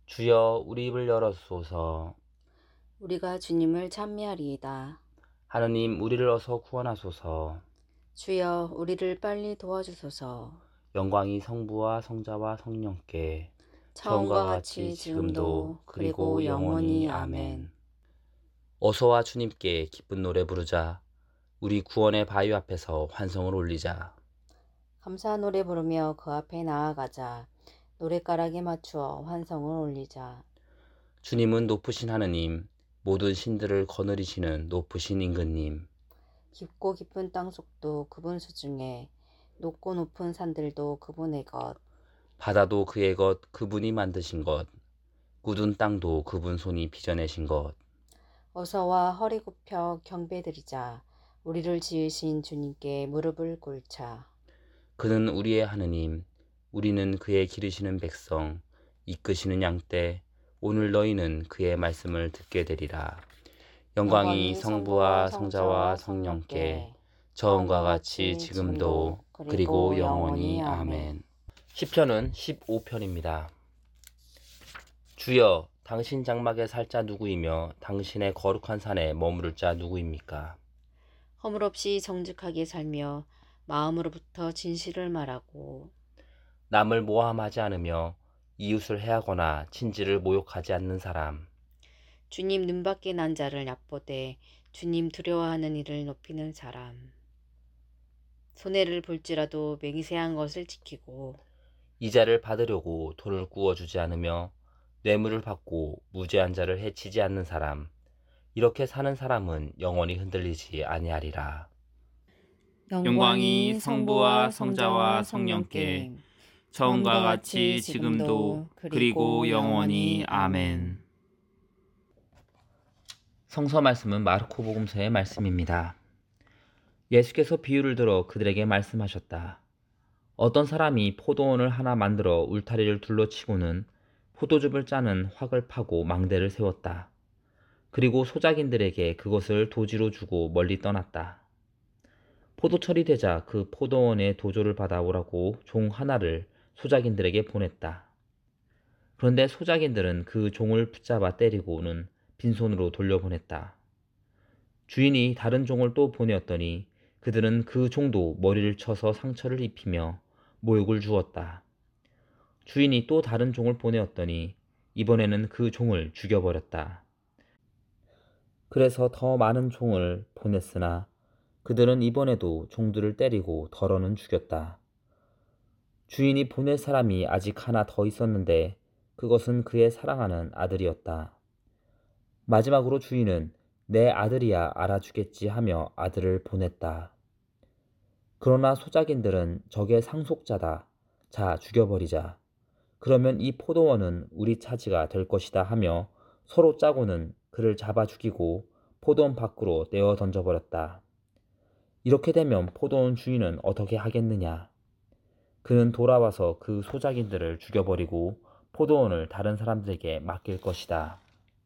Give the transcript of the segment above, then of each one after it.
주여 우리 입을 열어주소서. 우리가 주님을 찬미하리이다. 하느님 우리를 어서 구원하소서. 주여 우리를 빨리 도와주소서. 영광이 성부와 성자와 성령께 처음과 처음과 같이 같이 지금도 지금도 그리고 그리고 영원히 영원히 아멘. 아멘. 어서와 주님께 기쁜 노래 부르자. 우리 구원의 바위 앞에서 환성을 올리자. 감사 노래 부르며 그 앞에 나아가자. 노랫가락에 맞추어 환성을 올리자. 주님은 높으신 하느님, 모든 신들을 거느리시는 높으신 임금님. 깊고 깊은 땅속도 그분 수중에, 높고 높은 산들도 그분의 것. 바다도 그의 것, 그분이 만드신 것. 굳은 땅도 그분 손이 빚어내신 것. 어서와 허리 굽혀 경배드리자. 우리를 지으신 주님께 무릎을 꿇자. 그는 우리의 하느님, 우리는 그의 기르시는 백성, 이끄시는 양떼. 오늘 너희는 그의 말씀을 듣게 되리라. 영광이 영광이 성부와 성부와 성자와 성자와 성령께 성령께 처음과 처음과 같이 같이 지금도 지금도 그리고 그리고 영원히 영원히 아멘. 아멘. 시편은 15편입니다. 주여, 당신 장막에 살 자 누구이며 당신의 거룩한 산에 머무를 자 누구입니까? 허물없이 정직하게 살며 마음으로부터 진실을 말하고 남을 모함하지 않으며 이웃을 해하거나 친지를 모욕하지 않는 사람. 주님 눈밖에 난 자를 얕보되 주님 두려워하는 이를 높이는 사람. 손해를 볼지라도 맹세한 것을 지키고 이자를 받으려고 돈을 구워주지 않으며 뇌물을 받고 무죄한 자를 해치지 않는 사람. 이렇게 사는 사람은 영원히 흔들리지 아니하리라. 영광이 성부와 성자와 성령께 처음과 같이 지금도 그리고 영원히 아멘. 성서 말씀은 마르코 복음서의 말씀입니다. 예수께서 비유를 들어 그들에게 말씀하셨다. 어떤 사람이 포도원을 하나 만들어 울타리를 둘러치고는 포도즙을 짜는 확을 파고 망대를 세웠다. 그리고 소작인들에게 그것을 도지로 주고 멀리 떠났다. 포도철이 되자 그 포도원의 도조를 받아오라고 종 하나를 소작인들에게 보냈다. 그런데 소작인들은 그 종을 붙잡아 때리고는 빈손으로 돌려보냈다. 주인이 다른 종을 또 보내었더니 그들은 그 종도 머리를 쳐서 상처를 입히며 모욕을 주었다. 주인이 또 다른 종을 보내었더니 이번에는 그 종을 죽여버렸다. 그래서 더 많은 종을 보냈으나 그들은 이번에도 종들을 때리고 덜어는 죽였다. 주인이 보낼 사람이 아직 하나 더 있었는데 그것은 그의 사랑하는 아들이었다. 마지막으로 주인은 내 아들이야 알아주겠지 하며 아들을 보냈다. 그러나 소작인들은 적의 상속자다. 자, 죽여버리자. 그러면 이 포도원은 우리 차지가 될 것이다 하며 서로 짜고는 그를 잡아 죽이고 포도원 밖으로 내어 던져버렸다. 이렇게 되면 포도원 주인은 어떻게 하겠느냐? 그는 돌아와서 그 소작인들을 죽여버리고 포도원을 다른 사람들에게 맡길 것이다.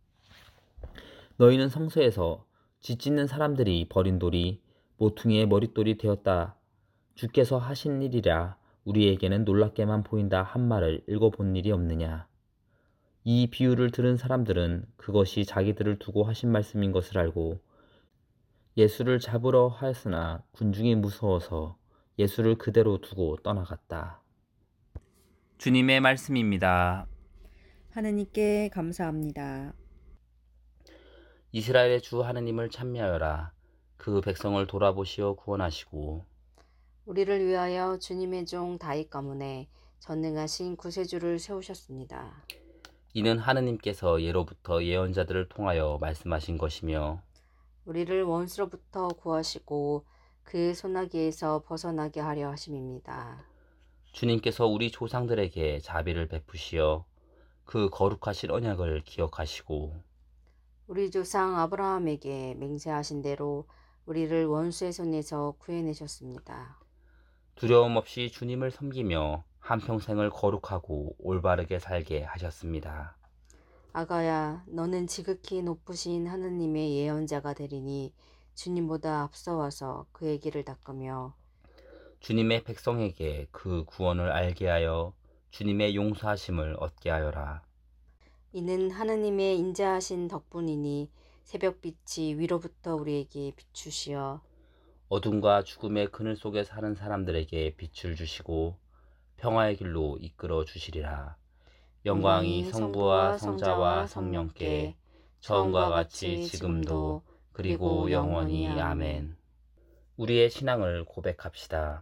너희는 성서에서 짓짓는 사람들이 버린 돌이 모퉁이의 머릿돌이 되었다. 주께서 하신 일이라 우리에게는 놀랍게만 보인다 한 말을 읽어본 일이 없느냐. 이 비유를 들은 사람들은 그것이 자기들을 두고 하신 말씀인 것을 알고 예수를 잡으러 하였으나 군중이 무서워서 예수를 그대로 두고 떠나갔다. 주님의 말씀입니다. 하느님께 감사합니다. 이스라엘의 주 하느님을 찬미하여라. 그 백성을 돌아보시어 구원하시고 우리를 위하여 주님의 종 다윗 가문에 전능하신 구세주를 세우셨습니다. 이는 하느님께서 예로부터 예언자들을 통하여 말씀하신 것이며 우리를 원수로부터 구하시고 그 소나기에서 벗어나게 하려 하심입니다. 주님께서 우리 조상들에게 자비를 베푸시어 그 거룩하신 언약을 기억하시고 우리 조상 아브라함에게 맹세하신 대로 우리를 원수의 손에서 구해내셨습니다. 두려움 없이 주님을 섬기며 한평생을 거룩하고 올바르게 살게 하셨습니다. 아가야, 너는 지극히 높으신 하느님의 예언자가 되리니 주님보다 앞서와서 그의 길을 닦으며 주님의 백성에게 그 구원을 알게 하여 주님의 용서하심을 얻게 하여라. 이는 하느님의 인자하신 덕분이니 새벽빛이 위로부터 우리에게 비추시어 어둠과 죽음의 그늘 속에 사는 사람들에게 빛을 주시고 평화의 길로 이끌어 주시리라. 영광이 성부와 성자와 성령께 처음과 같이 지금도 그리고 영원히 아멘. 우리의 신앙을 고백합시다.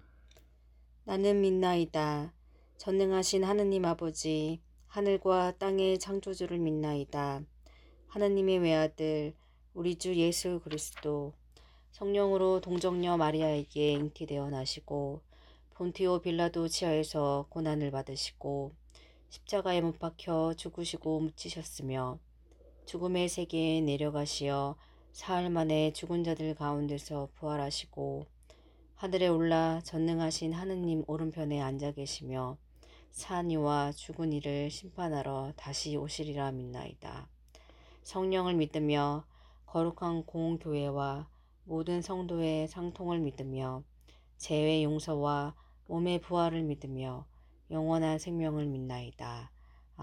나는 믿나이다. 전능하신 하느님 아버지, 하늘과 땅의 창조주를 믿나이다. 하느님의 외아들, 우리 주 예수 그리스도, 성령으로 동정녀 마리아에게 잉태되어 나시고 본티오 빌라도 치하에서 고난을 받으시고 십자가에 못 박혀 죽으시고 묻히셨으며 죽음의 세계에 내려가시어 사흘 만에 죽은 자들 가운데서 부활하시고 하늘에 올라 전능하신 하느님 오른편에 앉아 계시며 산 이와 죽은 이를 심판하러 다시 오시리라 믿나이다. 성령을 믿으며 거룩한 공교회와 모든 성도의 상통을 믿으며 죄의 용서와 몸의 부활을 믿으며 영원한 생명을 믿나이다.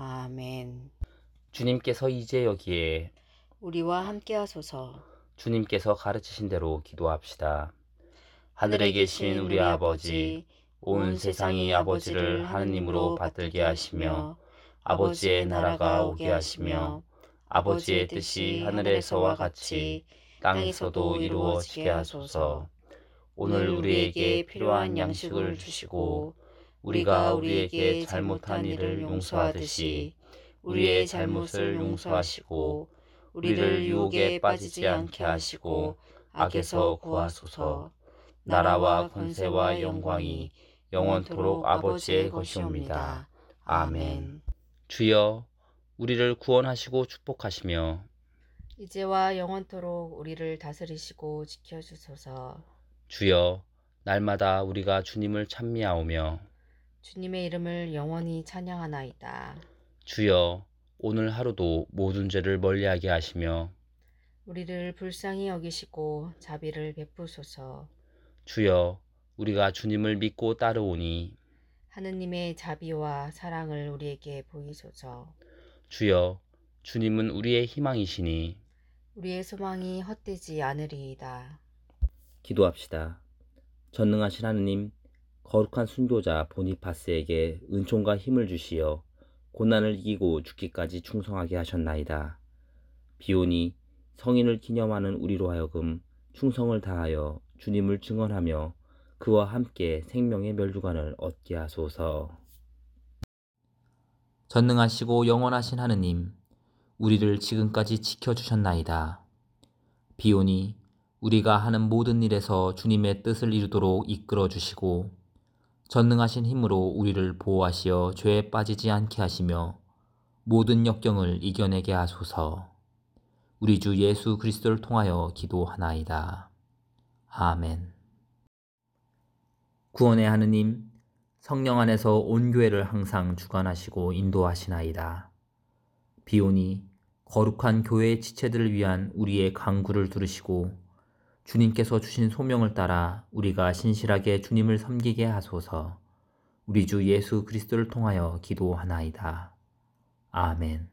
아멘. 주님께서 이제 여기에 우리와 함께 하소서. 주님께서 가르치신 대로 기도합시다. 하늘에 계신 우리 아버지, 온 세상이 아버지를 하느님으로 받들게 하시며 아버지의 나라가 오게 하시며 아버지의 뜻이 하늘에서와 같이 땅에서도 이루어지게 하소서. 오늘 우리에게 필요한 양식을 주시고 우리가 우리에게 잘못한 일을 용서하듯이 우리의 잘못을 용서하시고 우리를 유혹에 빠지지 않게 하시고 악에서 구하소서. 나라와 권세와 영광이 영원토록 아버지의 것이옵니다. 아멘. 주여, 우리를 구원하시고 축복하시며 이제와 영원토록 우리를 다스리시고 지켜주소서. 주여, 날마다 우리가 주님을 찬미하오며 주님의 이름을 영원히 찬양하나이다. 주여, 오늘 하루도 모든 죄를 멀리하게 하시며 우리를 불쌍히 여기시고 자비를 베푸소서. 주여, 우리가 주님을 믿고 따르오니 하느님의 자비와 사랑을 우리에게 보이소서. 주여, 주님은 우리의 희망이시니 우리의 소망이 헛되지 않으리이다. 기도합시다. 전능하신 하느님, 거룩한 순교자 보니파스에게 은총과 힘을 주시어 고난을 이기고 죽기까지 충성하게 하셨나이다. 비오니 성인을 기념하는 우리로 하여금 충성을 다하여 주님을 증언하며 그와 함께 생명의 멸류관을 얻게 하소서. 전능하시고 영원하신 하느님, 우리를 지금까지 지켜주셨나이다. 비오니 우리가 하는 모든 일에서 주님의 뜻을 이루도록 이끌어 주시고 전능하신 힘으로 우리를 보호하시어 죄에 빠지지 않게 하시며 모든 역경을 이겨내게 하소서. 우리 주 예수 그리스도를 통하여 기도하나이다. 아멘. 구원의 하느님, 성령 안에서 온 교회를 항상 주관하시고 인도하시나이다. 비오니 거룩한 교회의 지체들을 위한 우리의 간구를 들으시고 주님께서 주신 소명을 따라 우리가 신실하게 주님을 섬기게 하소서. 우리 주 예수 그리스도를 통하여 기도하나이다. 아멘.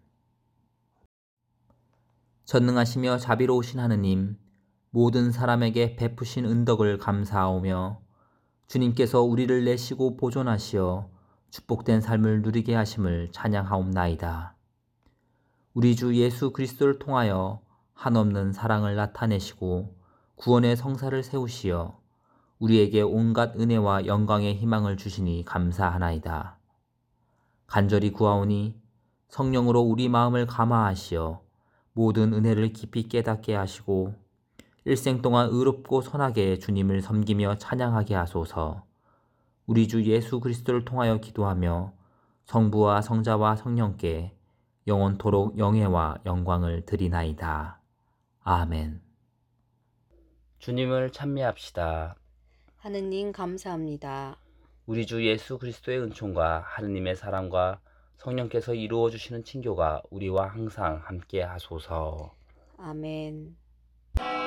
전능하시며 자비로우신 하느님, 모든 사람에게 베푸신 은덕을 감사하오며 주님께서 우리를 내시고 보존하시어 축복된 삶을 누리게 하심을 찬양하옵나이다. 우리 주 예수 그리스도를 통하여 한없는 사랑을 나타내시고 구원의 성사를 세우시어 우리에게 온갖 은혜와 영광의 희망을 주시니 감사하나이다. 간절히 구하오니 성령으로 우리 마음을 감화하시어 모든 은혜를 깊이 깨닫게 하시고 일생 동안 의롭고 선하게 주님을 섬기며 찬양하게 하소서. 우리 주 예수 그리스도를 통하여 기도하며 성부와 성자와 성령께 영원토록 영예와 영광을 드리나이다. 아멘. 주님을 찬미합시다. 하느님 감사합니다. 우리 주 예수 그리스도의 은총과 하느님의 사랑과 성령께서 이루어 주시는 친교가 우리와 항상 함께 하소서. 아멘.